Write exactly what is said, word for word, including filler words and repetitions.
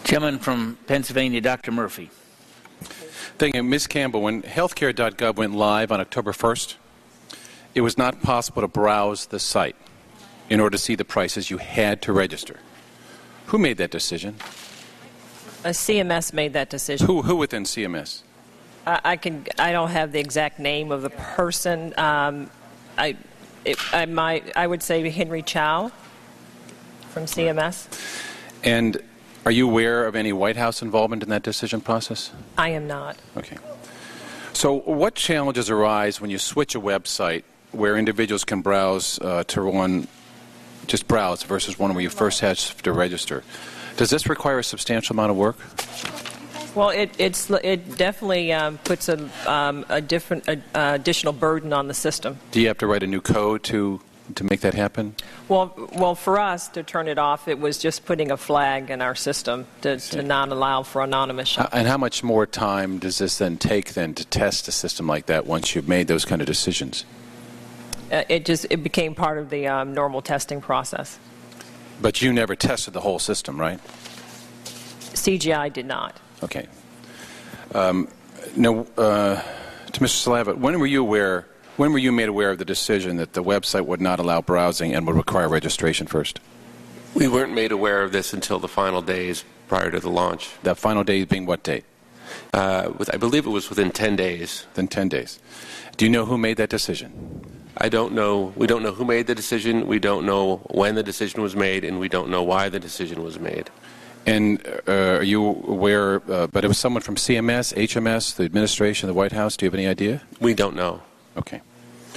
Gentleman from Pennsylvania, Doctor Murphy. Thank you. Miz Campbell, when healthcare dot gov went live on October first, it was not possible to browse the site in order to see the prices. You had to register. Who made that decision? A C M S made that decision. Who, who within C M S? I, I can. I don't have the exact name of the person. Um, I, it, I might. I would say Henry Chow from C M S. And are you aware of any White House involvement in that decision process? I am not. Okay. So what challenges arise when you switch a website where individuals can browse uh, to one, just browse, versus one where you first have to register? Does this require a substantial amount of work? Well, it it's it definitely um, puts a um, a different uh, additional burden on the system. Do you have to write a new code to to make that happen? Well, well, for us to turn it off, it was just putting a flag in our system to, to not allow for anonymous shopping. And how much more time does this then take then to test a system like that once you've made those kind of decisions? Uh, it just it became part of the um, normal testing process. But you never tested the whole system, right? C G I did not. Okay. Um, now, uh, to Mister Slavitt, when were you aware? When were you made aware of the decision that the website would not allow browsing and would require registration first? We weren't made aware of this until the final days prior to the launch. That final day being what date? Uh, with, I believe it was within ten days. Within ten days. Do you know who made that decision? I don't know. We don't know who made the decision. We don't know when the decision was made, and we don't know why the decision was made. And uh, are you aware, uh, but it was someone from C M S, H M S, the administration, the White House, do you have any idea? We don't know. Okay.